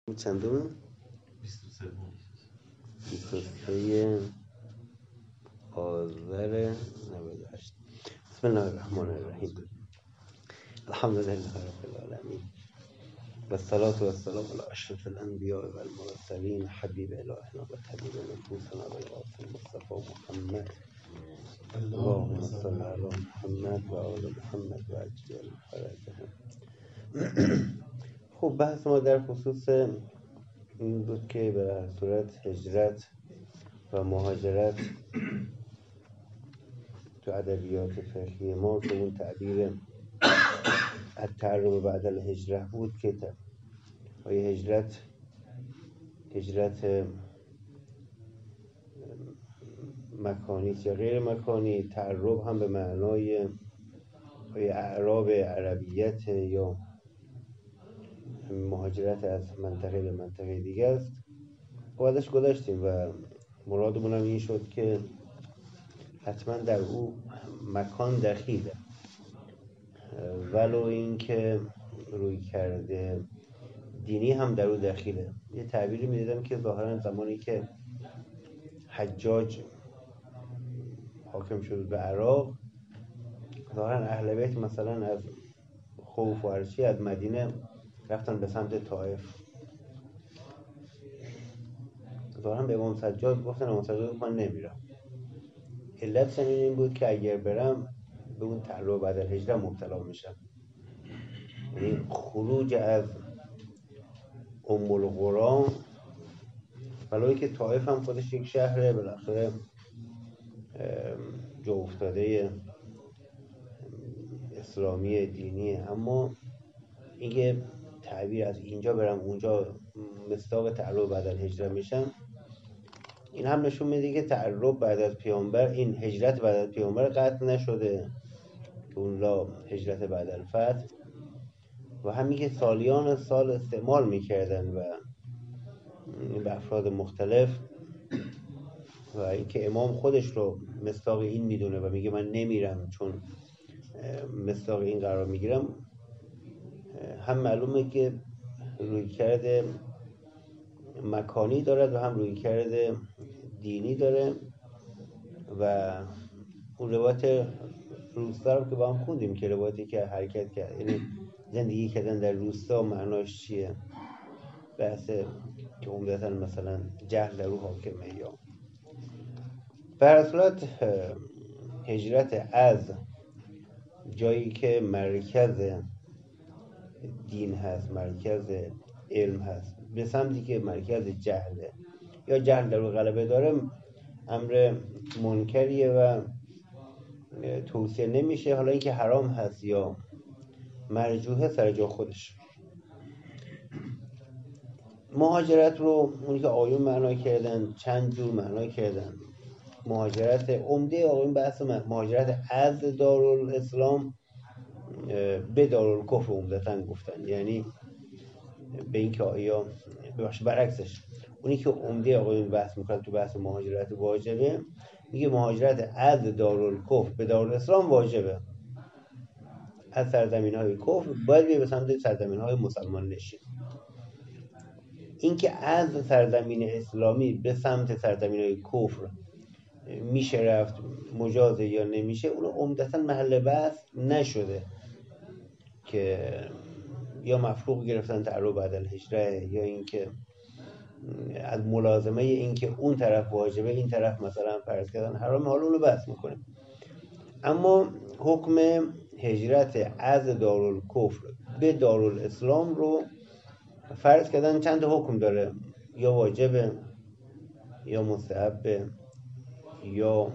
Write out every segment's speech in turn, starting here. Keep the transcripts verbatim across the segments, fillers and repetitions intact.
چندمه؟ بیست و سه بیست و سه آذر نود و هشت. بسم الله الرحمن الرحیم. الحمد لله رب العالمین و الصلاة و السلام علی اشرف الانبیاء و المرسلین حبیب الهنا و طبیب نفوسنا و القاسم مصطفی محمد. اللهم صل علی محمد و آل محمد و عجل فرجهم. خب بحث ما در خصوص این بود که به هر صورت هجرت و مهاجرت تو ادبیات فقهی ما که اون تعبیر التعرب بعد الهجرة بود که آیا هجرت هجرت مکانی یا غیر مکانی، تعرب هم به معنای آیا اعراب عربیت یا مهاجرت از منطقه به منطقه دیگه است. و ازش گذاشتیم و مرادمون هم این شد که حتما در او مکان دخیله، ولو این که روی کرده دینی هم در او دخیله. یه تعبیری میدیدم که ظاهرا زمانی که حجاج حاکم شد به عراق، ظاهرا اهل بیت مثلا از خوف و هرچی از مدینه رفتن به سمت طائف. ظاهرا به امام سجاد گفتن امام سجاد من نمیرم. علت سنین این بود که اگر برم به اون تعرب بعد الهجره مبتلا میشم، یعنی خروج از ام القرى، ولوی که طائف هم خودش یک شهره بالاخره جا افتاده اسلامی دینیه، اما اینکه تعبیر از اینجا برم اونجا مصداق تعرب بعد الهجره میشم، این هم نشون میده که تعرب بعد از پیامبر، این هجرت بعد از پیامبر قطع نشده که اون لا هجرت بعد الفتح، و همین که سالیان سال استعمال میکردن و به افراد مختلف، و اینکه امام خودش رو مصداق این میدونه و میگه من نمیرم چون مصداق این قرار میگیرم، هم معلومه که روی کرده مکانی دارد و هم روی کرده دینی داره. و اون روایت روستا رو که با هم خوندیم که روایتی که حرکت کرد، یعنی زندگی کردن در روستا معناش چیه، بحث که عمدتاً مثلا جهل در رو حاکمه. یا به هر صورت هجرت از جایی که مرکز دین هست، مرکز علم هست، به سمتی که مرکز جهله یا جهل در رو غلبه داره، امر منکریه و توصیه نمیشه. حالا اینکه حرام هست یا مرجوحه سر جا خودش. مهاجرت رو اونی که آیون معنا کردن چند جور معنا کردن. مهاجرت عمده آیون بحث مهاجرت از دارالاسلام به دارالکفر عمدتاً گفتن، یعنی به این که آیا ببخشید برعکسش، اونی که عمده آقایون بحث میکنن تو بحث مهاجرت واجبه، میگه مهاجرت از دارالکفر به دارالاسلام واجبه. از سرزمین های کفر باید بیه به سمت سرزمین های مسلمان نشین. این که از سرزمین اسلامی به سمت سرزمین های کفر میشه رفت، مجازه یا نمیشه، اون عمدتاً محل بحث نشده که یا مفروغ گرفتن تعرب بعد الهجره، یا اینکه از ملازمه این که اون طرف واجبه این طرف مثلا فرض کردن حرام، حالا اونو بحث میکنیم. اما حکم هجرت از دارالکفر به دارالاسلام رو فرض کردن چند حکم داره، یا واجبه یا مستحبه یا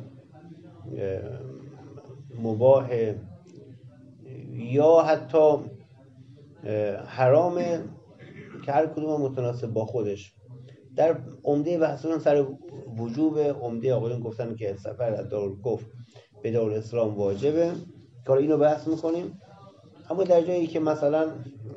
مباحه یا حتی حرامه، که هر کدوم متناسب با خودش. در عمده بحثون سر وجوب، عمده آقایون گفتن که سفر از دارالکفر به دارالاسلام واجبه، که اینو بحث میکنیم. اما در جایی که مثلا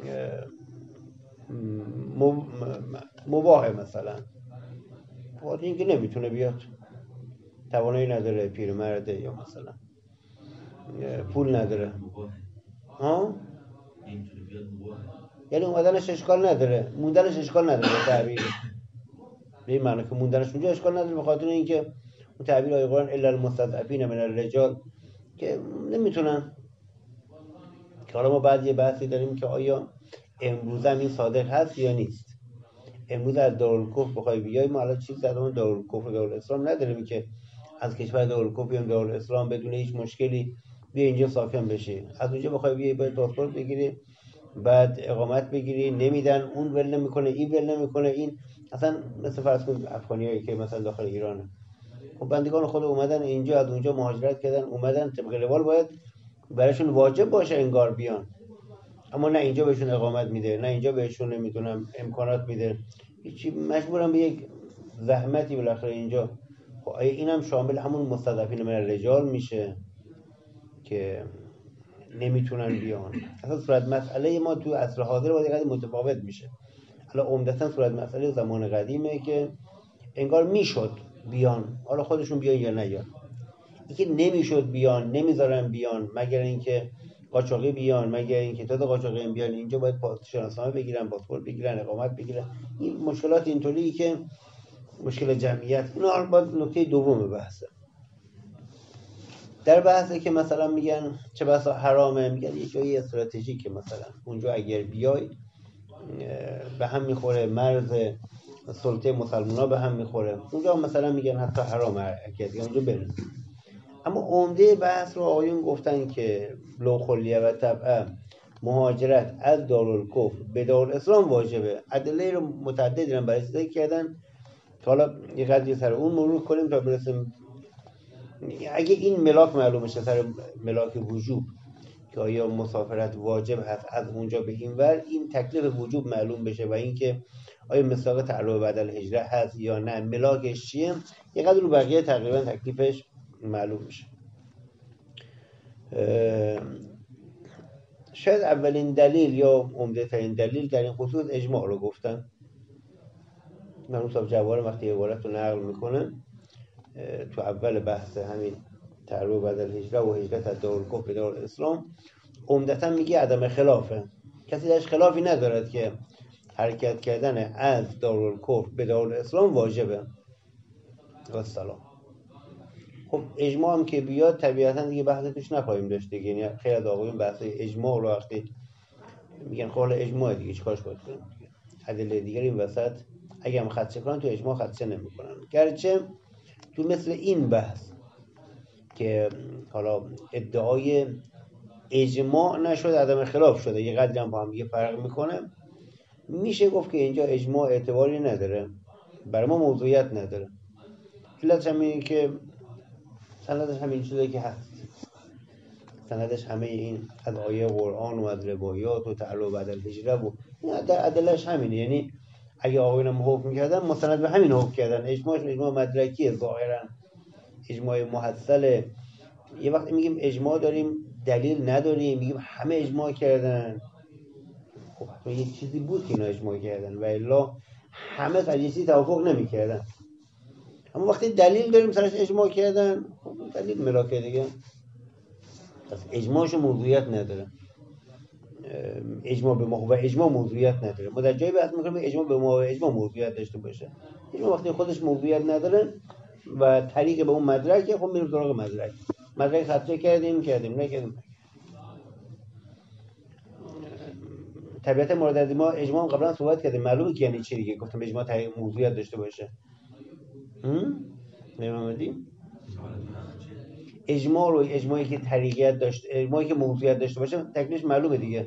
مباحه، مثلا وقتی اینکه نمیتونه بیاد، توانایی نداره، پیرمرده، یا مثلا پول نداره، ها اینجوری بیاد مباحه. یعنی اومدنش اشکال نداره، موندنش اشکال نداره به تعبیر به این معنی که موندنش اونجا اشکال نداره، به خاطر اینکه اون تعبیر آیه قرآن الا المستضعفین من الرجال که نمیتونن. که حالا ما بعد یه بحثی داریم که آیا امروز هم این صادق هست یا نیست. امروز از دارالکفر بخوای بیای، ما الان چیز زدمون دارالکفر و دارالاسلام نداریم که از کشور دارالکفر بیام دارالاسلام بدون هیچ مشکلی بیا اینجا ساکن بشی. از اونجا بخوای بیای باید پاسپورت بگیری، بعد اقامت بگیری، نمیدن، اون ول نمیکنه، این ول نمیکنه، این اصلا مثل فرض کن افغانیایی که مثلا داخل ایرانه. خب بندگان خود اومدن اینجا، از اونجا مهاجرت کردن اومدن، طبق روال باید براشون واجب باشه انگار بیان، اما نه اینجا بهشون اقامت میده، نه اینجا بهشون نمیدونم امکانات میده، هیچی، مجبورم به یک زحمتی بالاخره اینجا. خب آیا اینم شامل همون مستضعفین من الرجال میشه که نمیتونن بیان؟ اصلا صورت مسئله ما تو عصر حاضر با دقیقاً متفاوت میشه. حالا عمدتاً صورت مسئله زمان قدیمه که انگار میشد بیان، حالا خودشون بیان یا نیان. اینکه نمیشد بیان، نمیذارن بیان مگر اینکه قاچاقی بیان، مگر اینکه تا قاچاقی بیان اینجا باید شناسنامه بگیرن، پاسپورت بگیرن، اقامت بگیرن. این مشکلات اینطوریه که مشکل جمعیت. اینا باید نکته دوم بحثه. در بحثه که مثلا میگن چه بسا حرامه، میگن یه جایی استراتژیک که مثلا اونجا اگر بیای به هم میخوره، مرز سلطه مسلمان‌ها به هم میخوره، اونجا مثلا میگن حتی حرام حرکت اونجا برن. اما عمده بحث رو آقایون گفتن که لو خلیه و طبعا مهاجرت از دارالکفر به دارالاسلام واجبه. ادله رو متعدد دیدن برای ذکر کردن که حالا یه قدری سر اون مرور کنیم تا برسیم. اگه این ملاک معلوم بشه سر ملاک وجوب که آیا مسافرت واجب هست از اونجا به این ور، این تکلیف وجوب معلوم بشه و اینکه آیا مصداق تعلق بعد الهجره هست یا نه، ملاکش چیه، یه قدر رو بقیه تقریبا تکلیفش معلوم میشه. شاید اولین دلیل یا عمده ترین دلیل در این خصوص اجماع رو گفتن. مرحوم صاحب جواهر وقتی عبارت رو نقل میکنن تو اول بحث همین تعلق بعد الهجره و هجرت از دارالکفر به دارالاسلام عمدتا میگه عدم خلافه، کسی درش خلافی ندارد که حرکت کردن از دارالکفر به دارالاسلام واجبه و سلام. خب اجماع هم که بیاد طبیعتا دیگه بحث توش نخواهیم داشت دیگه، یعنی خیلی از آقایون بحث اجماع رو وقتی میگن خب حالا اجماع دیگه چیکارش باید کنیم دیگه، ادله دیگه این وسط اگه هم خدشه کنن تو اجماع خدشه نمیکنن. گرچه تو مثل این بحث که حالا ادعای اجماع نشد عدم خلاف شده، یه قدری هم با هم دیگه فرق میکنه، میشه گفت که اینجا اجماع اعتباری نداره، برای ما موضوعیت نداره. علتش هم اینه که سندش همین چیزی که هست، سندش همه این از آیه قرآن و از روایات و تعلق بعد الهجره و ادلهش همینه. یعنی اگه آقایون هم حکم کردن مستند به همین حکم کردن، اجماعش اجماع مدرکیه، ظاهرا اجماع محصله. یه وقت میگیم اجماع داریم دلیل نداریم، میگیم همه اجماع کردن، خب یه چیزی بود که اینا اجماع کردن و الا همه سر یه چیزی توافق نمی‌کردن. اما وقتی دلیل داریم سرش اجماع کردن، خب دلیل ملاکه دیگه، پس اجماعش موضوعیت نداره. اجماع به ما و اجماع موضوعیت نداره. ما در جایی بحث می‌کنیم اجماع به ما و اجماع موضوعیت داشته باشه. اجماع وقتی خودش موضوعیت نداره و طریق به اون مدرکه، خب میریم سراغ مدرک. مدرک خطا کردیم کردیم نکردیم. طبیعت مورد از ما اجماع قبلا صحبت کردیم، معلومه که یعنی چی دیگه، گفتم اجماع طریق موضوعیت داشته باشه. هم؟ نمی‌فهمیدیم؟ اجماع رو اجماعی که طریقیت داشته، اجماعی که موضوعیت داشته باشه تکلیفش معلومه دیگه.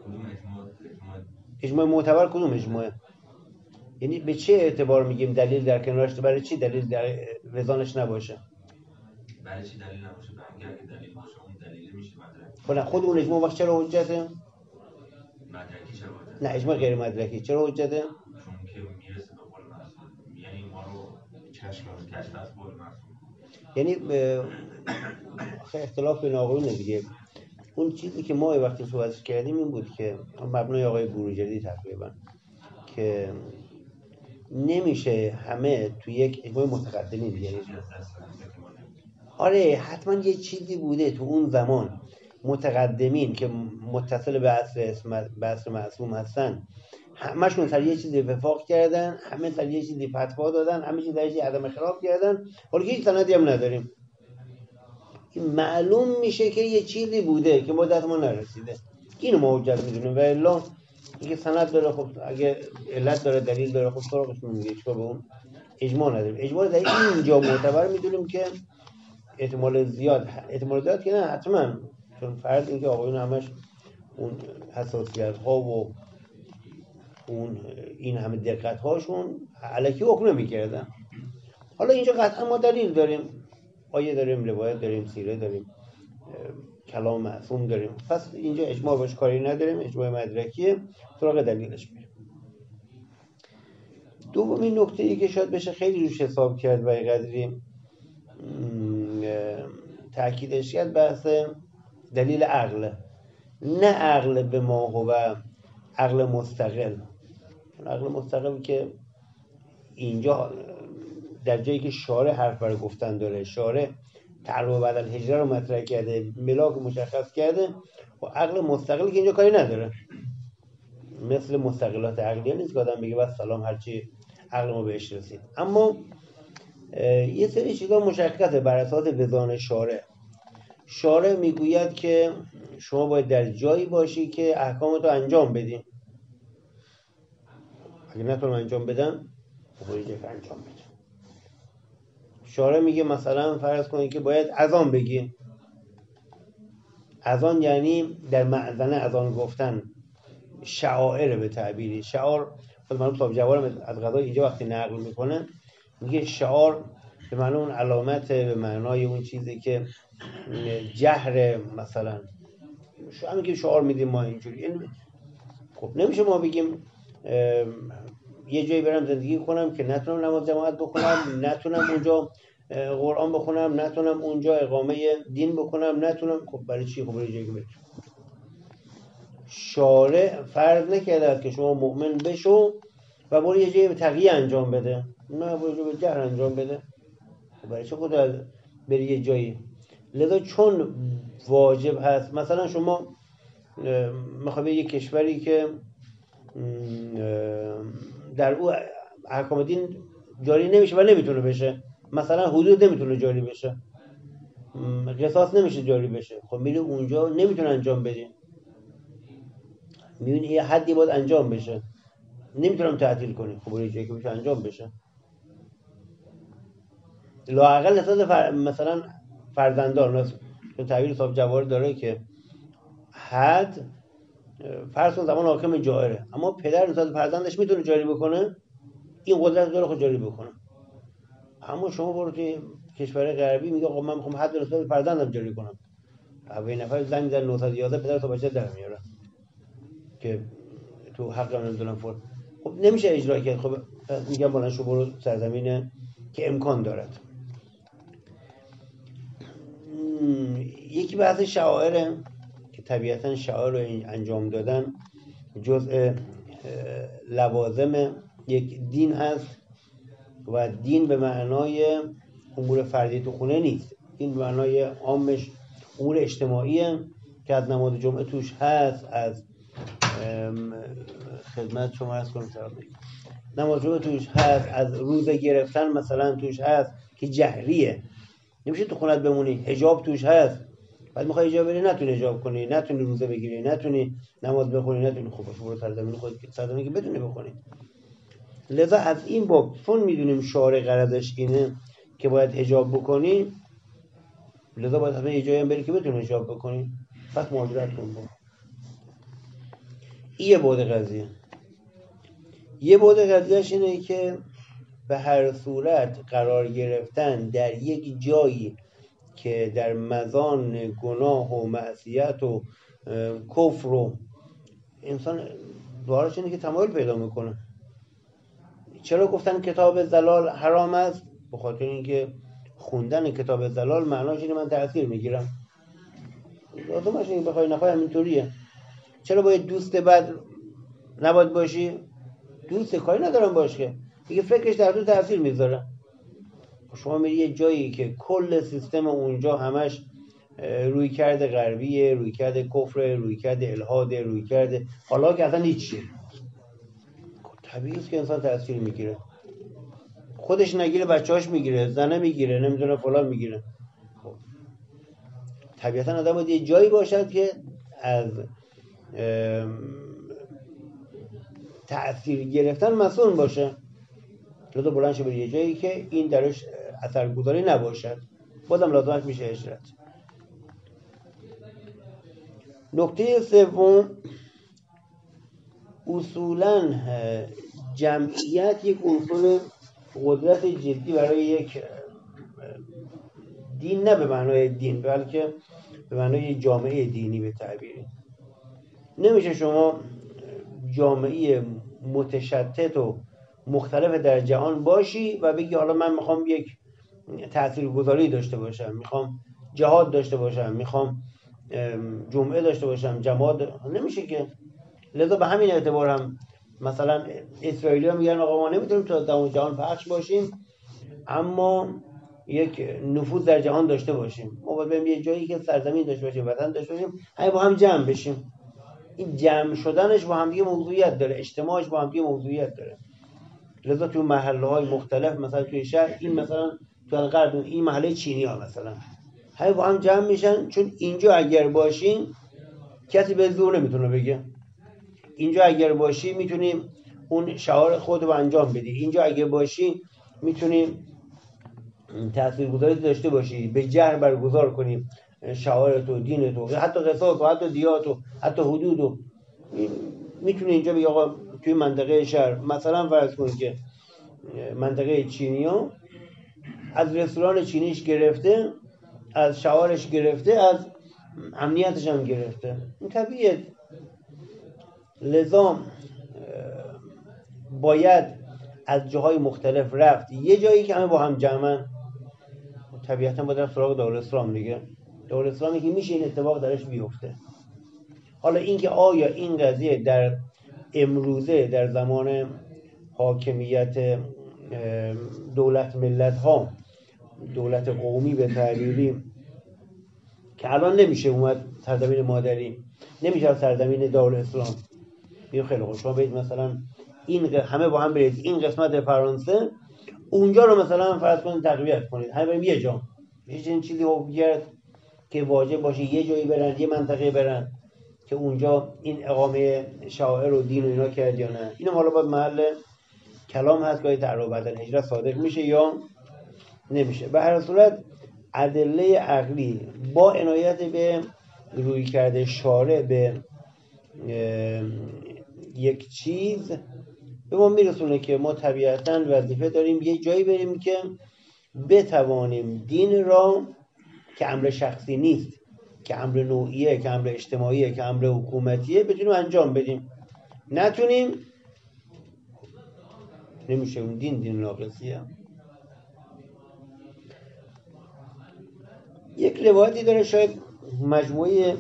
اجماع معتبر کدوم اجماعه؟ یعنی به چه اعتبار میگیم دلیل در کنارش، برای چی دلیل در وزانش نباشه؟ برای چی دلیل نباشه؟ برای اینکه دلیل باشه اون دلیل میشه مدرک. خب خود اون اجماع وقت چرا حجته؟ مدرکی چرا حجته؟ نه اجماع غیر مدرکی چرا حجته؟ چون که میرسه به قول معصوم، یعنی ما رو کشف کشف از قول معصوم. یعنی خیلی اختلاف بین آقایونه دیگه. اون چیزی که ما وقتی صحبتش کردیم این بود که مبنای آقای بروجردی تقریبا که نمیشه همه توی یک اجماع متقدمین دیگه. آره حتما یه چیزی بوده تو اون زمان متقدمین که متصل به عصر اسمت به عصر معصوم هستن همشون سر یه چیزی وفاق کردن، همه سر یه چیزی فتوا دادن، همه چیز در یه عدم خلاف کردن، حالا هیچ سندی هم نداریم. این معلوم میشه که یه چیزی بوده که ما دست ما نرسیده. اینو ما حجت میدونیم. و الا اینکه سند داره، خب اگه علت داره دلیل داره، خب سراغش میگه چیکار به اون. اجماع نداریم. اجماع در اینجا معتبر میدونیم که احتمال زیاد احتمال زیاد که نه حتما، چون فرض اینکه آقایون همش اون حساسیت ها و اون این همه دقت هاشون الکی حکم نمی‌کردن. حالا اینجا قطعا ما دلیل داریم، آیه داریم، روایت داریم، سیره داریم، کلام معصوم داریم، پس اینجا اجماع باش کاری نداریم، اجماع مدرکیه، سراغ دلیلش میریم. دومین نکته‌ای که شاید بشه خیلی روش حساب کرد و قدری تأکیدش کرد بحث دلیل عقل، نه عقل به ما هو عقل مستقل. عقل مستقل که اینجا در جایی که شارع حرف برای گفتن داره، شارع تعرب بعد الهجره رو مطرح کرده، ملاک مشخص کرده، و عقل مستقل که اینجا کاری نداره، مثل مستقلات عقلیه نیست که آدم بگه بس سلام هرچی عقل ما بهش رسید. اما یه سری چیزا مشخصه بر اساس وزان شارع. شارع میگوید که شما باید در جایی باشی که احکامتو انجام بدی، اگه نتونم انجام بدم باید انجام بدم. شارع میگه مثلا فرض کنید که باید اذان بگی. اذان یعنی در مأذن اذان گفتن، شعائر به تعبیری. شعار خود معلوم صاحب جوار از قضای اینجا وقتی نقل میکنه میگه شعار به معنی اون علامت، به معنای اون چیزی که جهر، مثلا همین که شعار میدیم ما اینجوری. خب نمیشه ما بگیم یه جایی برم زندگی کنم که نتونم نماز جماعت بکنم، نتونم اونجا قرآن بخونم، نتونم اونجا اقامه دین بکنم، نتونم. خب برای چی؟ خب برای جایی که برید. شارع فرض نکرده که شما مؤمن بشو و برای یه جایی به تقیه انجام بده، نه برای جایی به جهر انجام بده. خب برای چه خود بری یه جایی؟ لذا چون واجب هست، مثلا شما میخوای یه کشوری که در او احکام دین جاری نمیشه و نمیتونه بشه، مثلا حدود نمیتونه جاری بشه، قصاص نمیشه جاری بشه، خب میری اونجا نمیتونه انجام بدی، میبینی یه حدی باید انجام بشه، نمیتونم تعطیل کنی، خب برای جایی که بشه انجام بشه. لااقل اساس فر... مثلا فرزندان، چون تعبیر صاحب جوار داره که حد فرض کن زمان حاکم جائره، اما پدر نسبت فرزندش میتونه جاری بکنه، این قدرت داره خود جاری بکنه. اما شما برو توی کشور غربی میگه آقا من میخوام حد نسبت فرزندم جاری کنم، اولین نفر زنگ میزنه نه یک یک پدر تو بچه در میاره که تو حق من نمیدونم فور. خب نمیشه اجرا کرد. خب میگم بلند شو برو سرزمینه که امکان دارد. یکی بحث شعائره که طبیعتا شعائر رو انجام دادن جزء لوازم یک دین هست و دین به معنای امور فردی تو خونه نیست، دین به معنای عامش امور اجتماعیه که از نماز جمعه توش هست، از خدمت شما عرض کنم نماز جمعه توش هست، از روزه گرفتن مثلا توش هست که جهریه، نمیشه تو خونت بمونی، حجاب توش هست، بعد میخوای حجاب بری نتونی حجاب کنی، نتونی روزه بگیری، نتونی نماز بخونی، نتونی خوب باشه برو سرزمین خودت که سرزمینی که بتونی بخونی. لذا از این باب چون میدونیم شارع غرضش اینه که باید حجاب بکنی، لذا باید حتما یه جایی هم بری که بتونی حجاب بکنی، پس مهاجرت کن. این یه بعد قضیه. یه بعد قضیهش اینه که به هر صورت قرار گرفتن در یک جایی که در مزان گناه و معصیت و کفر و انسان دوارش اینه که تمایل پیدا میکنه. چرا گفتن کتاب زلال حرام است؟ به خاطر اینکه خوندن کتاب زلال معناش اینه من تأثیر میگیرم، لازمش اینه بخوای نخوای همینطوریه. چرا باید دوست بد نباید باشی؟ دوست کاری ندارم باش که دیگه فکرش در تو تأثیر میذاره. شما میری یه جایی که کل سیستم اونجا همش رویکرد غربیه، رویکرد کفر، رویکرد الحاد، رویکرد حالا که اصلا هیچی. طبیعی است که انسان تأثیر میگیره، خودش نگیره بچه‌هاش میگیره، زنه میگیره، نمیدونه فلان میگیره. خب طبیعتا آدم باید یه جایی باشد که از تأثیر گرفتن مسئول باشه، لذا بلند شه به یه جایی که این درش اثرگذاری نباشد، بازم لازمش میشه هجرت. نکته سوم، اصولاً جمعیت یک عنصر قدرت جدی برای یک دین، نه به معنای دین بلکه به معنای جامعه دینی به تعبیری. نمیشه شما جامعه متشتت و مختلف در جهان باشی و بگی حالا من میخوام یک تاثیرگذاری داشته باشم، میخوام جهاد داشته باشم، میخوام جمعه داشته باشم، جماعت. نمیشه که. لذا به همین اعتبار هم مثلا اسرائیلی ها میگن آقا ما نمیتونیم تا در جهان پخش باشیم اما یک نفوذ در جهان داشته باشیم، ما باید بریم یه جایی که سرزمین داشته باشیم، وطن داشته باشیم، همه با هم جمع بشیم. این جمع شدنش با هم دیگه موضوعیت داره، اجتماعش با هم دیگه موضوعیت داره. لذا تو محله های مختلف، مثلا توی شهر، این مثلا تو الغرب این محله چینی ها مثلا همه با هم جمع میشن، چون اینجا اگر باشین کسی به زور نمیتونه بگه، اینجا اگر باشی میتونیم اون شعار خود رو انجام بدی، اینجا اگر باشی میتونیم تاثیرگذاری داشته باشی، به جهر برگزار کنیم شعار تو، دین تو، حتی قصات و حتی دیات و حتی حدود و میتونه اینجا بگه آقا توی منطقه شهر مثلا فرض کنید که منطقه چینی‌ها از رستوران چینیش گرفته، از شعارش گرفته، از امنیتش هم گرفته. این طبیعیه. لذا باید از جاهای مختلف رفت یه جایی که همه با هم جمعن. طبیعتا باید رفت سراغ دارالاسلام دیگه. دارالاسلامی که میشه این اتفاق درش بیفته. حالا اینکه آیا این قضیه در امروزه در زمان حاکمیت دولت ملت ها، دولت قومی به تعبیری، که الان نمیشه اومد سرزمین مادری، نمیشه سرزمین دارالاسلام. میگم خیلی خوب، شما برید مثلا این همه با هم برید این قسمت فرانسه، اونجا رو مثلا فرض کنید تقویت کنید، همه بریم یه جا، هیچ این چیزی حکمیت که واجب باشه یه جایی برن، یه منطقه برن که اونجا این اقامه شعائر و دین و اینا کرد یا نه. اینم حالا باید محل کلام هست که تعرض بدل هجرت صادق میشه یا نمیشه. به هر صورت ادله عقلی با عنایت به رویکرد شارع به یک چیز به ما میرسونه که ما طبیعتاً وظیفه داریم یه جایی بریم که بتوانیم دین را که امر شخصی نیست، که امر نوعیه، که امر اجتماعیه، که امر حکومتیه بتونیم انجام بدیم. نتونیم نمیشه، اون دین دین ناقصیه. یک روایتی داره شاید مجموعه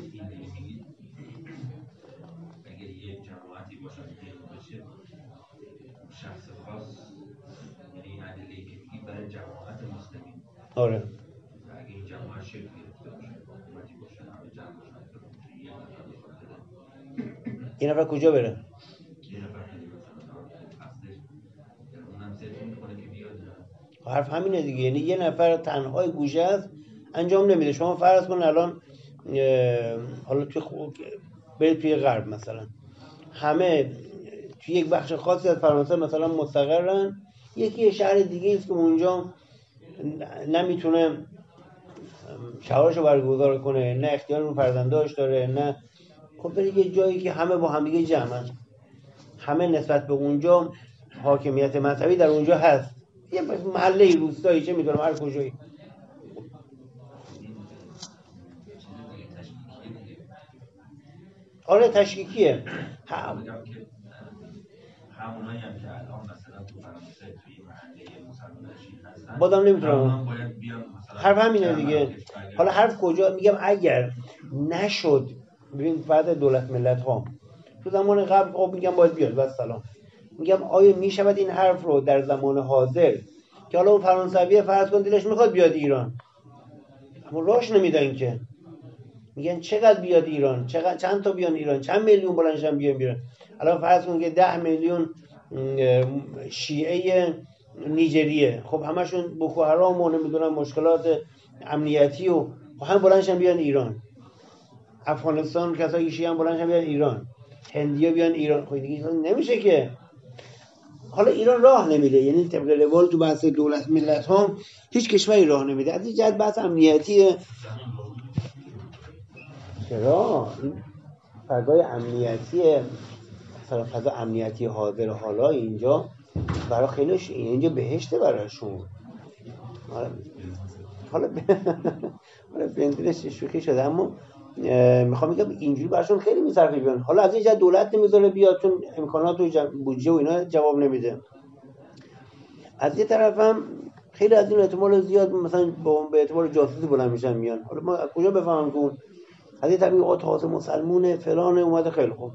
آره اگه این جماعت شکل گرفته باشه، حکومتی باشه، همه جمع باشن که یه نفر بخواد بده، این نفر کجا بره؟ یه نفر خیلی مثلا هستش، اونم ذکر میکنه که بیاد. حرف همینه دیگه، یعنی یه نفر تنهای گوشه است انجام نمیده. شما فرض کن الان حالا توی خوب برید توی غرب مثلا، همه توی یک بخش خاصی از فرانسه مثلا مستقرن، یکی یه شهر دیگه است که اونجا نمیتونه شعارشو برگزار کنه، نه اختیار رو فرزنداش داره، نه. خب برید یه جایی که همه با هم دیگه جمعن، همه نسبت به اونجا حاکمیت مذهبی در اونجا هست، یه محله روستایی چه میدونم هر کجایی. آره تشکیکیه. همونایی هم که الان مثلا تو فرانسه توی محله مسلمانشی هستن بازم نمیتونم، هم باید بیان مثلا حرف همینه دیگه. حالا حرف کجا میگم اگر نشد، ببین بعد دولت ملت ها تو زمان قبل خب میگم باید بیاد و سلام، میگم آیا میشود این حرف رو در زمان حاضر که حالا اون فرانسوی فرض کن دلش میخواد بیاد ایران اما راهش نمیدن که، میگن چقدر بیاد ایران، چقدر چند تا بیان ایران، چند میلیون بلندشن بیان بیان. الان فرض کن که ده میلیون شیعه نیجریه، خب همشون بوکو حرام و نمیدونم مشکلات امنیتی و هم بلندشن بیان ایران. افغانستان کسایی شیعه هم بلندشن بیان ایران، هندیا بیان ایران. خب دیگه نمیشه که. حالا ایران راه نمیده، یعنی طبق روال تو بحث دولت ملت ها هیچ کشوری راه نمیده. از این جهت بحث امنیتی چرا این فضای امنیتی مثلا فضا امنیتی حاضر حالا اینجا برای خیلیش اینجا بهشته براشون. حالا حالا بنزینش شوخی شده، اما میخوام بگم اینجوری براشون خیلی میصرفه بیان. حالا از اینجا دولت نمیذاره بیاد چون امکانات و بودجه و اینا جواب نمیده. از یه طرف هم خیلی از این احتمال زیاد مثلا به اعتبار جاسوسی بلند میشن میان. حالا ما از کجا بفهمم که اون از یه طرف آقا تازه مسلمونه فلان اومده خیلی خوب،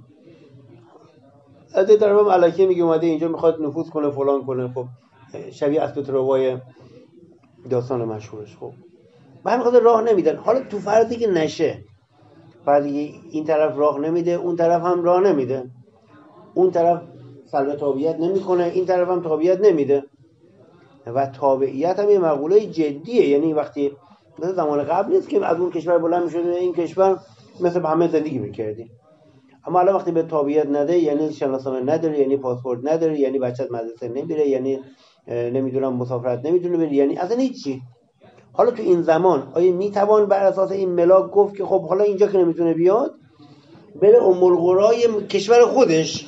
از یه طرف هم الکی میگه اومده اینجا میخواد نفوذ کنه فلان کنه. خب شبیه اسب روای داستان مشهورش. خب به همین خاطر راه نمیدن. حالا تو فرضی که نشه، فرضی این طرف راه نمیده اون طرف هم راه نمیده، اون طرف سلب تابعیت نمیکنه این طرف هم تابعیت نمیده، و تابعیت هم یه مقوله جدیه. یعنی وقتی مثل زمان قبل نیست که از اون کشور بلند میشد این کشور مثل همه زندگی میکردی، اما الان وقتی به تابعیت نده یعنی شناسنامه نداره، یعنی پاسپورت نداره، یعنی بچت مدرسه نمیره، یعنی نمیدونم مسافرت نمیتونه بره، یعنی اصلا هیچی. حالا تو این زمان آیا میتوان بر اساس این ملاک گفت که خب حالا اینجا که نمیتونه بیاد بره ام القرای کشور خودش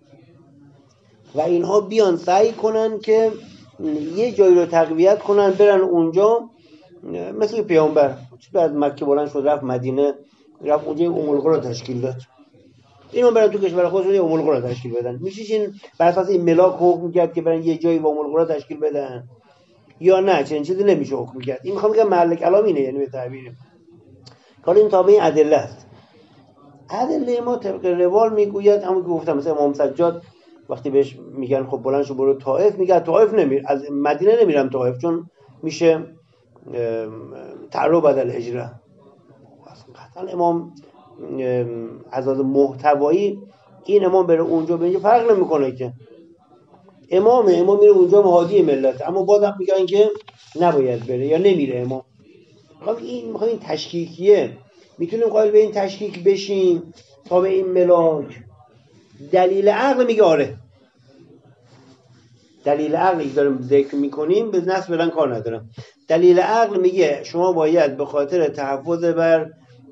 و اینها بیان سعی کنن که یه جایی رو تقویت کنن، برن اونجا مثل پیامبر از مکه بلند شد رفت مدینه، رفت اونجا ام القرا تشکیل داد. اینا برن تو کشور خودشون ام القرا تشکیل بدن. میشه این بر اساس این ملاک حکم کرد که برن یه جایی با ام القرا تشکیل بدن یا نه؟ چنین چیزی نمیشه حکم کرد. این میخوام بگم محل کلام اینه، یعنی به تعبیر حالا این تابع ادله است. ادله ما طبق روال میگوید، همون که گفتم مثلا امام سجاد وقتی بهش میگن خب بلند شو برو طائف، میگه طائف نمیر، از مدینه نمیرم طائف چون میشه تعرض بدل هجره. اصلا امام از از محتوایی این امام بره اونجا به اینجا فرق نمیکنه که امام امام میره اونجا هادی ملت، اما بازم میگن که نباید بره یا نمیره امام. میخوام این میخوام این تشکیکیه، میتونیم قائل به این تشکیک بشیم تا به این ملاک. دلیل عقل میگه آره، دلیل عقلی که داریم ذکر میکنیم به نص بدن کار ندارم. دلیل عقل میگه شما باید به خاطر تحفظ بر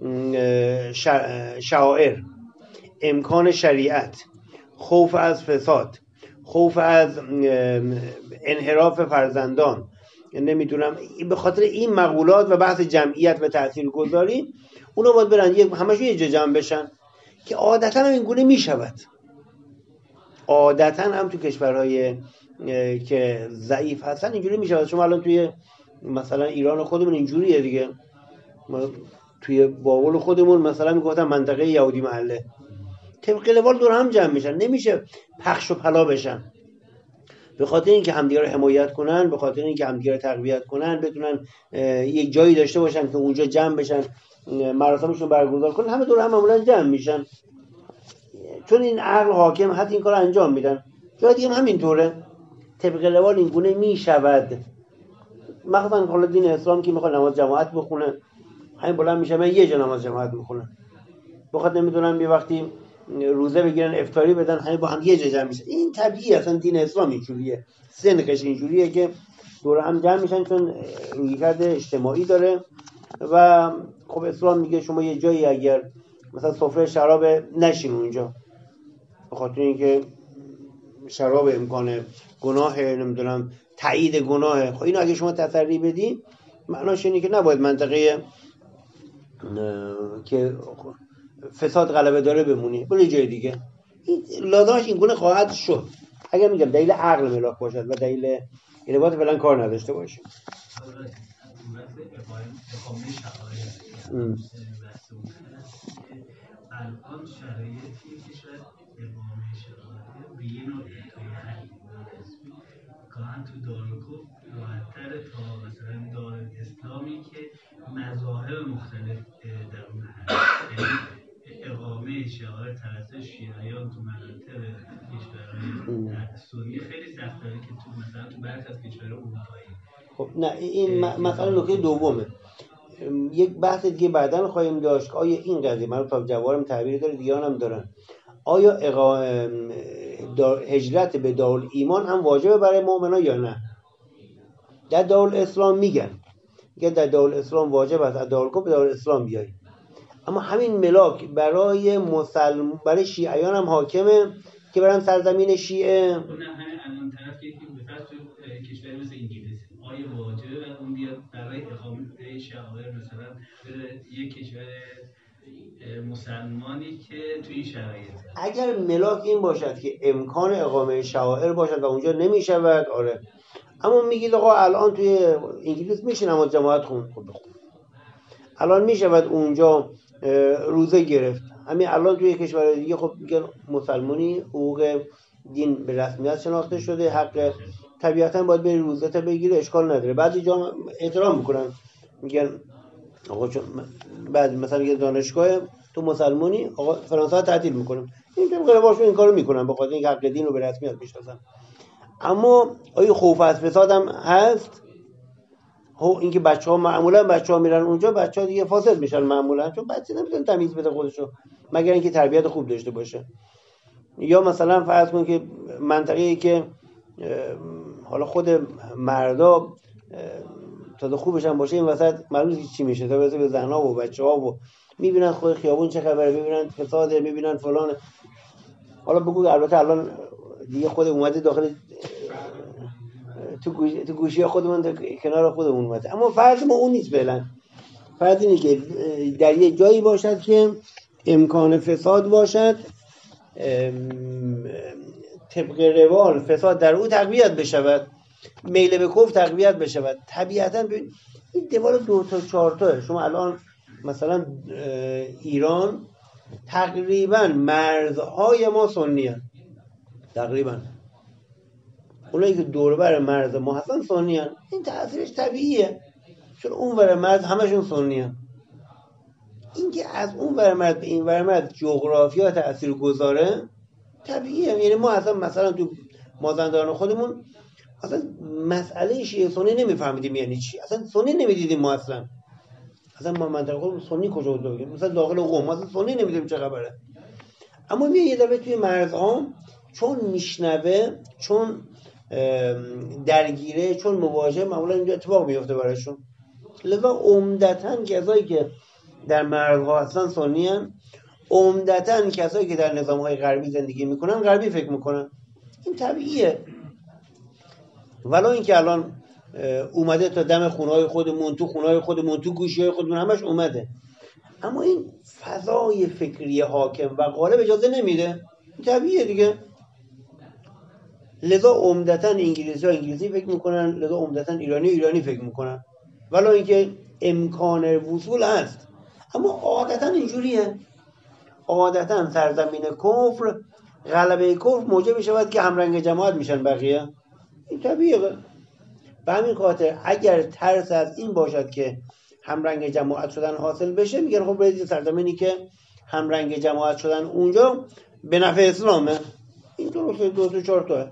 شعائر، امکان شریعت، خوف از فساد، خوف از انحراف فرزندان، نمیدونم به خاطر این مقولات و بحث جمعیت و تاثیرگذاری اونا باید برن یک همشون یه جا جمع بشن که عادتا هم این گونه میشود. عادتا هم تو کشورهای که ضعیف هستن اینجوری میشود. شما الان توی مثلا ایران خودمون اینجوریه دیگه، توی باول خودمون مثلا میگفتن منطقه یهودی محله، طبق روال دور هم جمع میشن، نمیشه پخش و پلا بشن. به خاطر اینکه همدیگه رو حمایت کنن، به خاطر اینکه همدیگه رو تقویت کنن، بتونن یک جایی داشته باشن که اونجا جمع بشن مراسمشون برگزار کنن، همه دور هم معمولا جمع میشن چون این عقل حاکم هست این کار انجام میدن. جای دیگه هم همینطوره، طبق روال این گونه میشود. مثلا حالا دین اسلام که میخواد نماز جماعت بخونه، همین بلند میشه من یه جا نماز جماعت میخونه، بخاطر نمیدونم یه وقتی روزه بگیرن افطاری بدن همین با هم یه جا جمع میشن. این طبیعیه، اصلا دین اسلام اینجوریه، سنخش اینجوریه که دور هم جمع میشن چون رویکرد اجتماعی داره. و خب اسلام میگه شما یه جایی اگر مثلا سفره شراب نشین اونجا، به خاطر اینکه شراب امکان گناه، نمیدونم تایید گناه. خب اینو اگه شما تسری بدی معناش اینه که نباید منطقه که فساد غلبه داره بمونی، برو جای دیگه. این لازمش این گونه خواهد شد اگر میگم دلیل عقل ملاک باشد و دلیل روایت فعلا کار نداشته باشه. الان شرایطی که شاید امام شرایط به یه نوع اتای حقیقی نسبی گاهن مثلا تو دارالکوف راحت‌تر تا مثلا دارالاسلامی که مذاهب مختلف در اون هست. یعنی اقامه شعار توسط شیعیان تو مناطق کشورهای سنی خیلی سخت‌تره که تو مثلا تو برخی از کشورهای اروپایی. خب نه این مثلا نکته دومه. یک بحث دیگه بعداً خواهیم داشت که آیا این قضیه من تا جوارم تعبیر داره دیگران هم دارن، آیا اقا... دار... هجرت به دارالایمان هم واجبه برای مؤمنان یا نه؟ در دارالاسلام میگن که در دارالاسلام واجب است از دارالکفر به دارالاسلام بیایی، اما همین ملاک برای مسلم برای شیعیان هم حاکمه که برن سرزمین شیعه. نه همین الان طرف که بفرض تو کشوری مثل انگلیس آیا واجبه و اون بیاد برای اقامه شعائر مثلا یک کشور مسلمانی که توی این شرایط اگر ملاک این باشد که امکان اقامه شعائر باشد و اونجا نمیشود، آره. اما میگید آقا الان توی انگلیس میشه نماز جماعت خون، خب بخون الان میشود اونجا روزه گرفت، همین الان توی کشور دیگه خب میگن مسلمانی حقوق دین به رسمیت شناخته شده، حق طبیعتا باید بری روزه تا بگیره، اشکال نداره. بعضی جا احترام میکنن میگن آقا چون بعد مثلا یه دانشگاه تو مسلمانی آقا فرانسه تعطیل میکنم، این طبق رواشون این کارو میکنن به خاطر اینکه حق دین رو به رسمیت میشناسن. اما آیا خوف از فساد هم هست؟ هو اینکه بچه‌ها معمولا بچه‌ها میرن اونجا، بچه‌ها دیگه فاسد میشن معمولا، چون بچه نمیتونه تمیز بده خودشو مگر اینکه تربیت خوب داشته باشه. یا مثلا فرض کن که منطقه‌ای که حالا خود مردا تا خوبش هم باشه این وسط معلومه چی میشه، تا برسه به زن‌ها و بچه‌ها و میبینن خود خیابون چه خبره، میبینن فساد، میبینن فلان. حالا بگو البته الان دیگه خود اومده داخل تو گوشی تو گوشی خودمون کنار خودمون اومده، اما فرض ما اون نیست فعلا. فرض اینه که در یه جایی باشد که امکان فساد باشد، طبق روال فساد در او تقویت بشود، میل به کفر تقویت بشود. طبیعتا ببین این دیوار دو تا چهار تا، شما الان مثلا ایران تقریبا مرزهای ما سنی هست، تقریبا اونایی که دور بر مرز ما هستن سنی هست. این تأثیرش طبیعیه چون اون ور مرز همشون سنی هست. این که از اون ور مرز به این ور مرز جغرافیا تأثیر گذاره طبیعیه. یعنی ما اصلا مثلا تو مازندران خودمون اصلا مسئله شیعه سنی نمیفهمیدیم یعنی چی، اصلا سنی نمیدیدیم ما، اصلا اصلا ما منطقه خودمون سنی کجا بود بگیم، مثلا داخل قم اصلا سنی نمیدیدیم چه خبره. اما میاد یه دفعه توی مرزها چون میشنوه، چون درگیره، چون مواجهه، معمولا اینجا اتفاق میفته برایشون. لذا عمدتاً کسایی که در مرزها هستن سنی هستن، عمدتاً کسایی که در نظام‌های غربی زندگی میکنن غربی فکر میکنن. این طبیعیه. ولی اینکه الان اومده تا دم خونه‌های خودمون، تو خونه‌های خودمون، تو گوشی‌های خودمون همش اومده، اما این فضای فکری حاکم و غالب اجازه نمیده. طبیعیه دیگه. لذا عمدتاً انگلیسی ها انگلیسی فکر میکنن، لذا عمدتاً ایرانی ایرانی فکر میکنن، ولی اینکه امکان وصول هست. اما عادتاً اینجوریه، عادتاً سرزمین کفر، غلبه کفر موجب میشود که همرنگ جماعت میشن بقیه. این طبیعیه. به همین خاطر اگر ترس از این باشد که همرنگ جماعت شدن حاصل بشه، میگن خب برید سرزمینی که همرنگ جماعت شدن اونجا به نفع اسلامه. این درسته، دو تا چهار تا.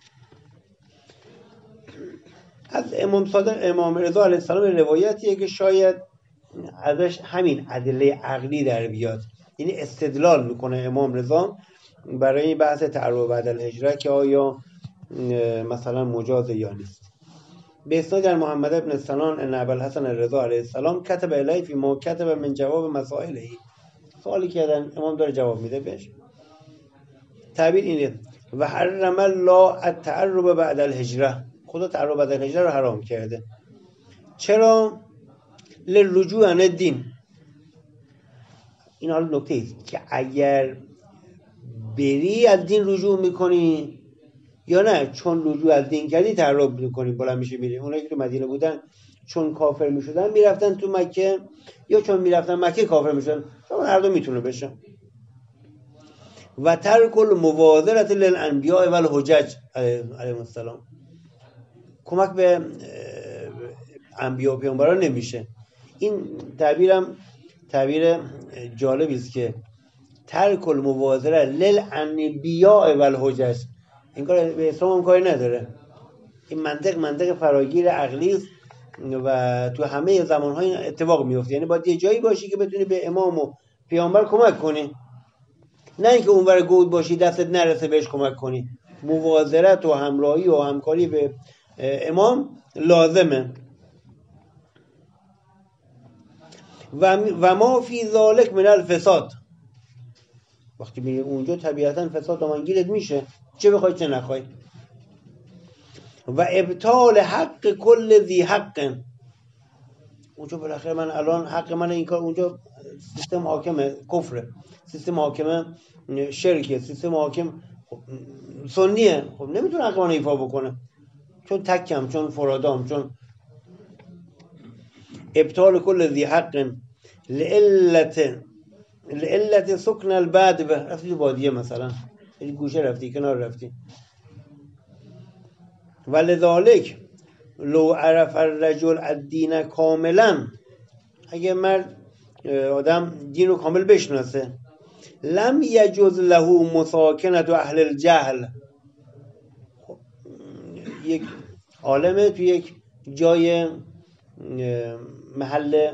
از امام صادق امام رضا علیه السلام روایتیه که شاید ازش همین ادله عقلی در بیاد، یعنی استدلال میکنه امام رضا برای این بحث تعرض بعد الهجره که آیا مثلا مجاز یا نیست. به اسناد در محمد بن سنان ان ابوالحسن الرضا علیه السلام کتب الیه فی ما کتب من جواب مسائله. سوالی کردن امام داره جواب میده بهش. تعبیر اینه و حرم الله التعرب بعد الهجره، خدا تعرب بعد الهجره رو حرام کرده. چرا؟ لرجوع عن الدین. این حالا نکته است که اگر بری از دین رجوع میکنی یا نه، چون رجوع از دین کردی تعرب میکنی بلند میشه میری. اونایی که تو مدینه بودن چون کافر میشدن میرفتن تو مکه، یا چون میرفتن مکه کافر میشدن، چون هر دو میتونه بشه. و ترک المبادرة للانبیاء والحجج علیهم السلام، کمک به انبیا و پیامبران نمیشه. این تعبیرم تعبیر جالبی است که ترک المبادره للانبیاء والحجج، این کار به اسلام هم کاری نداره. این منطق منطق فراگیر عقلی است و تو همه زمان‌های اتفاق میفته. یعنی باید یه جایی باشی که بتونی به امام و پیامبر کمک کنی، نه اینکه اونور گود باشی دستت نرسه بهش کمک کنی. مواظرت و همراهی و همکاری به امام لازمه. و و ما فی ذالک من الفساد، وقتی میری اونجا طبیعتا فساد دامنگیرت میشه، چه بخوای چه نخوای. و ابطال حق کل ذی حق، اونجا بالاخره من الان حق من این کار، اونجا سیستم حاکمه کفره، سیستم حاکمه شرکه، سیستم حاکم سنیه، خب نمیتونه حق من ایفا بکنه چون تکم، چون فرادام، چون ابطال کل ذی حق لعلت لعلت سکن البدو، رفتی بادیه مثلا یه گوشه رفتی کنار رفتی. ولذالک لو عرف الرجل الدین کاملا، اگه مرد آدم دین رو کامل بشناسه، لم یجوز له مساکنت اهل الجهل. یک عالمه تو یک جای محل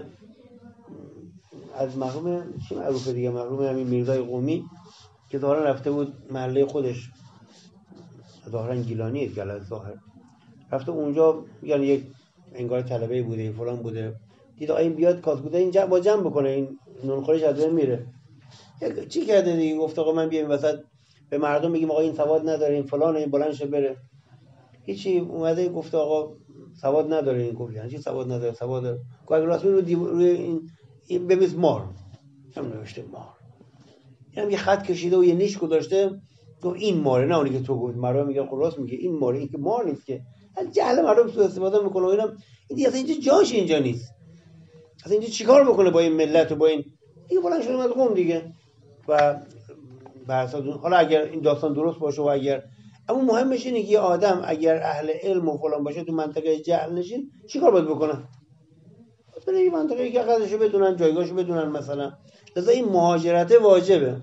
از محروم چی معروفه دیگه، محروم همین میرزای قومی که ظاهرا رفته بود محله خودش، ظاهرا گیلانیه گلت ظاهر، رفته اونجا، یعنی یک انگار طلبه بوده فلان بوده، دید آقا این بیاد کاسبوده این با جمع بکنه، این نونخورش از بین میره. چی کرده دیگه؟ گفت آقا من بیام وسط به مردم بگیم آقا این سواد نداره، این فلانه، این بلند شه بره. هیچی، اومده گفت آقا سواد نداره. این گفت یعنی چی سواد نداره؟ سواد داره. اگه راست رو دیو... روی این, این ببیس مار، هم نوشته مار، اینم یه خط کشیده و یه نیش گذاشته، گفت این ماره، نه اونی که تو گفت. مردم میگه خب راست میگه این ماره، این که مار نیست که. از جهل مردم سوء استفاده میکنه. اینم این دیگه اصلا اینجا جاش اینجا نیست، اصلا اینجا چیکار بکنه با این ملت و با این دیگه بلند شده اومد قم دیگه. و برساد حالا اگر این داستان درست باشه و اگر، اما مهمش اینه که یه آدم اگر اهل علم و فلان باشه تو منطقه جهل نشین چیکار باید بکنه؟ مثلا این منطقه که قدرشو بدونن، جایگاهشو بدونن مثلا. لذا این مهاجرت واجبه.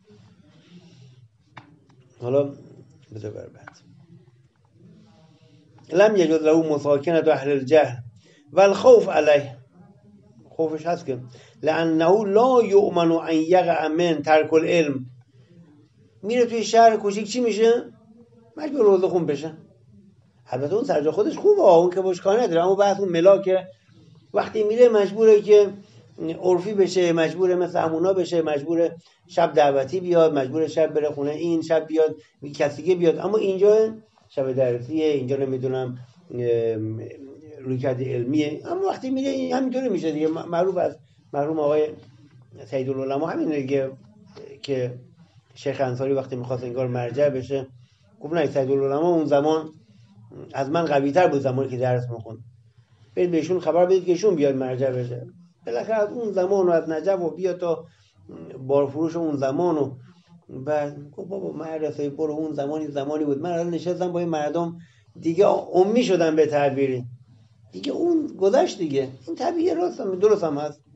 حالا بذار بر بعد لم یجوز له مساکنت اهل الجهل والخوف علیه، خوفش هست که لانه لا یؤمن ان یقع من ترک العلم. میره توی شهر کوچیک چی میشه؟ مجبور روزه خون بشه. البته اون سرجا خودش خوبه، اون که باش کار نداره، اما بحث اون ملاکه. وقتی میره مجبوره که عرفی بشه، مجبوره مثل همونا بشه، مجبوره شب دعوتی بیاد، مجبوره شب بره خونه این، شب بیاد کسیگه بیاد. اما اینجا شب درسیه، اینجا نمیدونم رویکرد علمیه. اما وقتی میره همینطوری میشه دیگه. معروف از مرحوم آقای سیدالعلماء همین دیگه که شیخ انصاری وقتی میخواست انگار مرجع بشه گفت نه، سیدالعلماء اون زمان از من قوی تر بود زمانی که درس میخوند، برید بهشون خبر بدید که ایشون بیاد مرجع بشه. بالاخره از اون زمان و از نجف و بیا تا بارفروش اون زمان و بعد گفت بابا مدرسه برو، اون زمانی زمانی بود من الان نشستم با این مردم دیگه امی شدن به تعبیری دیگه، اون گذشت دیگه. این طبیعیه، راست هم درست هم هست.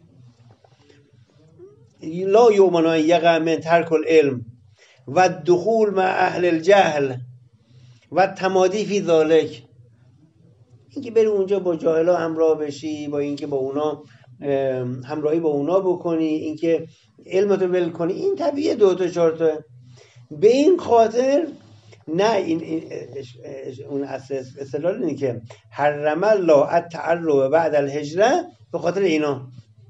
لا یؤمن ان یقع من ترک العلم و دخول مع اهل الجهل و تمادی فی ذالک. اینکه بری اونجا با جاهلا همراه بشی، با اینکه با اونا همراهی با اونا بکنی، اینکه علمتو ول کنی، این طبیعیه. دو تا چهار تا به این خاطر نه این, این اون اساس اصطلاح اینه که حرم الله التعرب بعد الهجره، به خاطر اینا.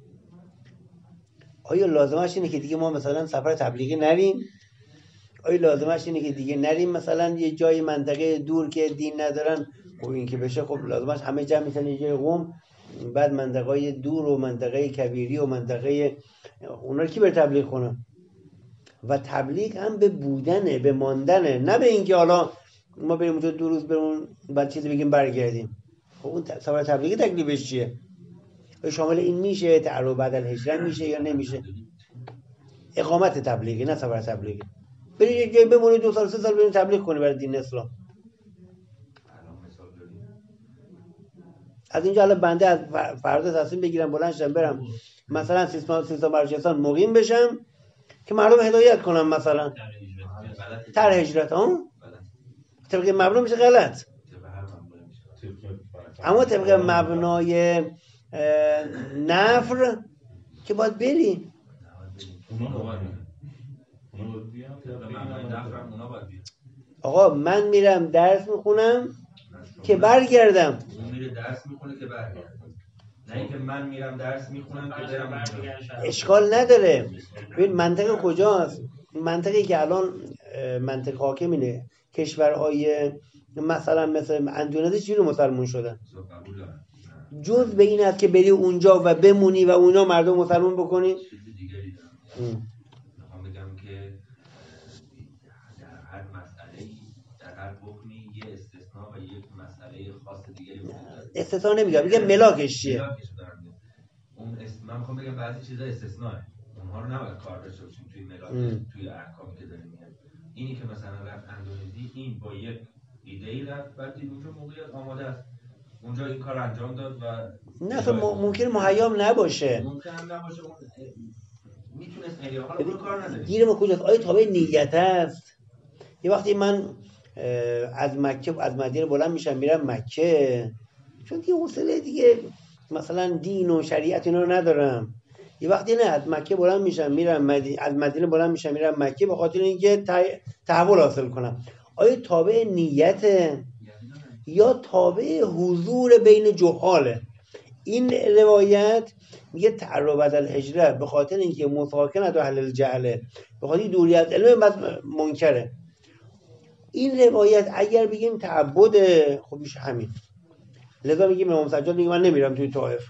آیا لازمش اینه که دیگه ما مثلا سفر تبلیغی نریم؟ آیا لازمش اینه که دیگه نریم مثلا یه جای منطقه دور که دین ندارن؟ خب این که بشه خب لازمش همه جمع میشن یه جای قم، بعد منطقه دور و منطقه کبیری و منطقه اونا رو کی بر تبلیغ کنه؟ و تبلیغ هم به بودنه، به ماندنه، نه به اینکه حالا ما بریم اونجا دو روز بریم بعد چیزی بگیم برگردیم. خب اون سفر تبلیغی تکلیفش چیه؟ شامل این میشه تعرب بعد الهجره میشه یا نمیشه؟ اقامت تبلیغی نه سفر تبلیغی. برید یه جایی بمونید دو سال سه سال برید تبلیغ کنی برای دین اسلام. الان مثال داریم از اینجا الان بنده از فردا تصمیم بگیرم بلند شم برم مثلا سیستان سیستان بلوچستان مقیم بشم که مردم هدایت کنم، مثلا طرح هجرت ها طبق مبنا میشه غلط، اما طبق مبنای نفر که باید بری. آقا من میرم درس میخونم که برگردم. اون میره درس میخونه که برگردم، نه اینکه من میرم درس میخونم که برم. اشکال نداره. ببین منطقه کجاست؟ منطقی که الان منطقه حاکمینه کشورهای مثلا مثل اندونزی چی رو مسلمون شدن؟ جز به این است که بری اونجا و بمونی و اونا مردم مسلمون بکنی؟ چیز دیگری دارم. میخوام بگم که در هر مسئله‌ای در هر حکمی یه استثناء و یک مسئله خاص دیگری وجود داره. استثناء نمیگم، میگم ملاکش چیه؟ ملاکش دارم. اون است... من میخوام بگم بعضی چیزا استثناءه، اونها رو نباید کار داشته باشیم توی ملاک، توی احکامی که داریم میگم. اینی که مثلا رفت اندونزی، این با یک ایده‌ای رفت، بعد دید اونجا موقعیت آماده است، اونجا این کار انجام داد و نه خب ممکن مهیام نباشه، ممکن هم نباشه، اون میتونست خیلی حالا اون کار نداره. گیر ما کجاست؟ آیا تابع نیت است؟ یه وقتی من از مکه از مدینه بلند میشم میرم مکه، چون دیگه حوصله دیگه مثلا دین و شریعت اینا رو ندارم. یه وقتی نه از مکه بلند میشم میرم مدینه، از مدینه بلند میشم میرم مکه به خاطر اینکه تحول حاصل کنم. آیا تابع نیت یا تابع حضور بین جهاله؟ این روایت میگه تعرض بدل هجره به خاطر اینکه مساکنت و اهل الجهله، به خاطر دوری از علم منکره. این روایت اگر بگیم تعبد، خب میشه همین. لذا میگیم امام سجاد میگه من نمیرم توی طائف.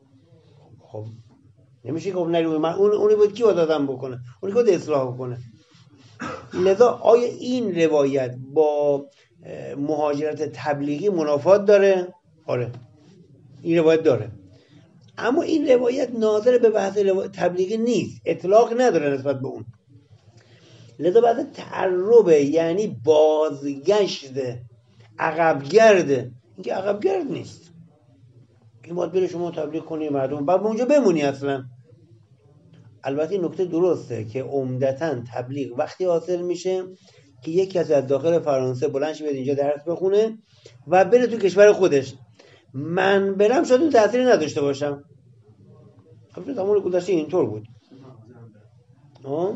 خب نمیشه که نری من اون اونی بود کی آدم بکنه، اونی که اصلاح بکنه. لذا آیا این روایت با مهاجرت تبلیغی منافات داره؟ آره این روایت داره، اما این روایت ناظر به بحث تبلیغی نیست، اطلاق نداره نسبت به اون. لذا بعد تعربه یعنی بازگشت، عقبگرد. این که عقبگرد نیست که باید بره شما تبلیغ کنی مردم بعد اونجا بمونی اصلا. البته این نکته درسته که عمدتاً تبلیغ وقتی حاصل میشه که یک کسی از داخل فرانسه بلند شه بیاد اینجا درس بخونه و بره تو کشور خودش. من برم شاید اون تأثیری نداشته باشم. خب تمام گذشته اینطور بود. آه؟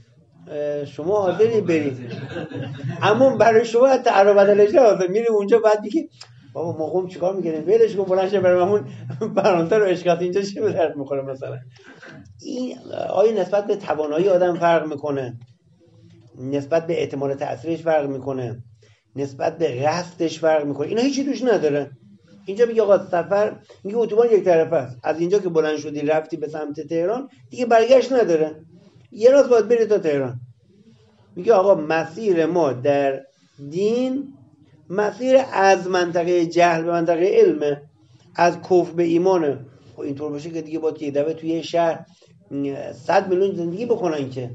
شما حاضری برید، اما برای شما تعرض بدل هجره حاضر میری اونجا بعد میگی بابا ما قوم چیکار میکنیم ولش کن بلند شه برام اون فرانسه رو اشغال اینجا چی به درد میخوره مثلا. این آیا نسبت به توانایی آدم فرق میکنه، نسبت به احتمال تأثیرش فرق میکنه، نسبت به قصدش فرق میکنه، اینا هیچی توش نداره. اینجا میگه آقا سفر، میگه اتوبان یک طرفه است، از اینجا که بلند شدی رفتی به سمت تهران دیگه برگشت نداره، یه راست باید بری تا تهران. میگه آقا مسیر ما در دین مسیر از منطقه جهل به منطقه علمه، از کفر به ایمانه. خب اینطور باشه که دیگه باید یه دفعه توی شهر صد میلیون زندگی بکنن که.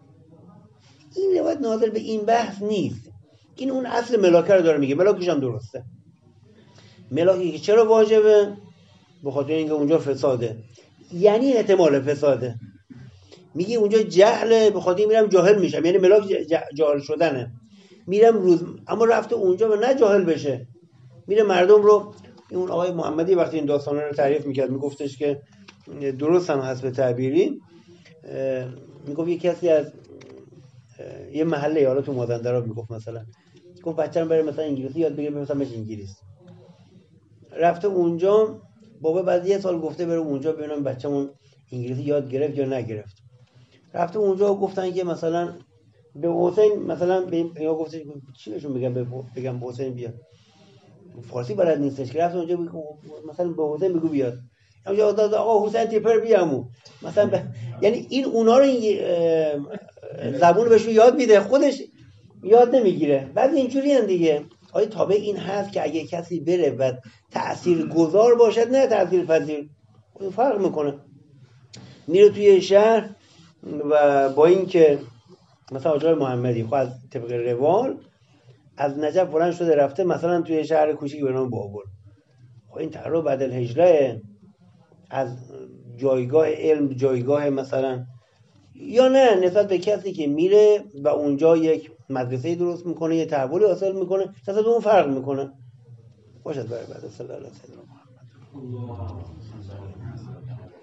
این روایت ناظر به این بحث نیست. این اون اصل ملاکه رو داره میگه، ملاکش هم درسته. ملاکی که چرا واجبه؟ به خاطر اینکه اونجا فساده، یعنی احتمال فساده. میگه اونجا جهله، به خاطر میرم جاهل میشم، یعنی ملاک جاهل شدنه. میرم روز، اما رفته اونجا و نه جاهل بشه، میره مردم رو. اون آقای محمدی وقتی این داستانا رو تعریف میکرد میگفتش که درست هم هست به تعبیری، میگفت یه کسی از یه محله حالا تو مازندران میگفت مثلا گفت بچه‌م بره مثلا انگلیسی یاد بگیره، مثلا بشه انگلیس. رفته اونجا، بابا بعد یه سال گفته بره اونجا ببینم بچه‌مون انگلیسی یاد گرفت یا نگرفت. رفته اونجا گفتن که مثلا به حسین مثلا به یا گفتش چی بهشون بگم بگم به حسین بیاد، فارسی بلد نیستش که. رفت اونجا مثلا به حسین بگو بیاد، اونجا آقا حسین تیپر بیامو مثلا ب... یعنی این اونا رو زبون بهشون یاد میده، خودش یاد نمیگیره. بعد اینجوری هم دیگه. آیا تابع این هست که اگه کسی بره و تأثیر گذار باشد نه تأثیر پذیر، فرق میکنه. میره توی شهر و با این که مثلا آقای محمدی خب از طبق روال از نجف بلند شده رفته مثلا توی شهر کوچیکی به نام بابل، خب این تحرر بعد الهجره از جایگاه علم جایگاه مثلا، یا نه نسبت به کسی که میره و اونجا یک مدرسه درست میکنه، یه تحولی حاصل میکنه، نسبت به اون فرق میکنه. باشد برای بعد صلی الله علیه و سلم.